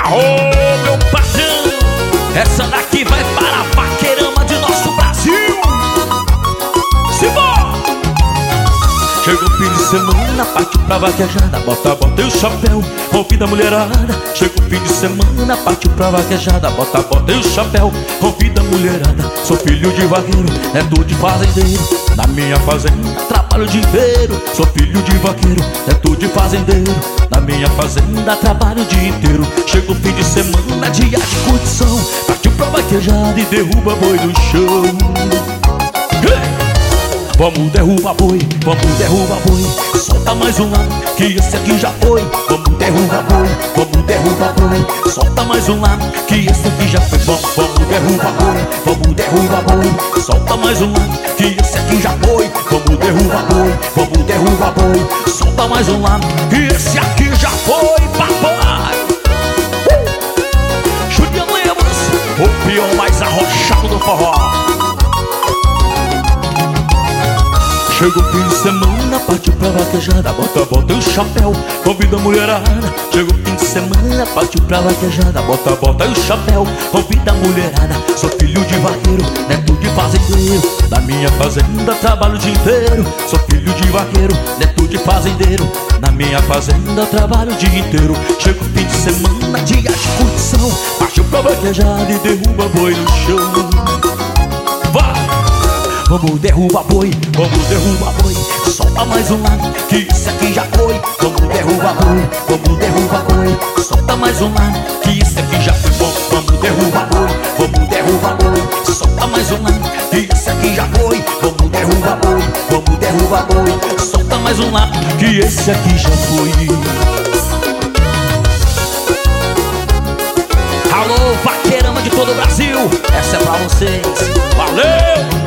Ô, meu patrão, essa daqui vai para a paquerama de nosso Brasil. Simbora! Chega o fim de semana, partiu pra vaquejada, bota a bota e o chapéu, convida a mulherada. Chega o fim de semana, partiu pra vaquejada, bota a bota e o chapéu, convida a mulherada. Sou filho de vaqueiro, neto de fazendeiro, na minha fazenda trabalho o dia inteiro. Sou filho de vaqueiro, neto de fazendeiro, na minha fazenda trabalho o dia inteiro. Chega o fim de semana, dia de curtição, partiu pra vaquejada e derruba boi no chão. Vamos derrubar boi, solta mais um lá, que esse aqui já foi. Vamos derrubar boi, solta mais um lá, que esse aqui já foi. Vamos derrubar boi, solta mais um lá, que esse aqui já foi. Vamos derrubar boi, solta mais um lá, que esse aqui já foi, papai. Juliano Lemos, o peão mais arrochado do forró. Chega o fim de semana, partiu pra vaquejada, bota a bota e o chapéu, convida a mulherada. Chega o fim de semana, partiu pra vaquejada, bota a bota e o chapéu, convida a mulherada. Sou filho de vaqueiro, neto de fazendeiro, na minha fazenda trabalho o dia inteiro. Sou filho de vaqueiro, neto de fazendeiro, na minha fazenda trabalho o dia inteiro. Chega o fim de semana, dia de curtição, partiu pra vaquejada e derruba boi no chão. Vai! Vamos derrubar boi, solta mais um lá, que esse aqui já foi. Vamos derrubar boi, solta mais um lá, que esse aqui já foi. Vamos derrubar boi, solta mais um lá, que esse aqui já foi. Vamos derrubar boi, solta mais um lá, que esse aqui já foi. Alô, vaqueirama de todo o Brasil, essa é pra vocês. Valeu!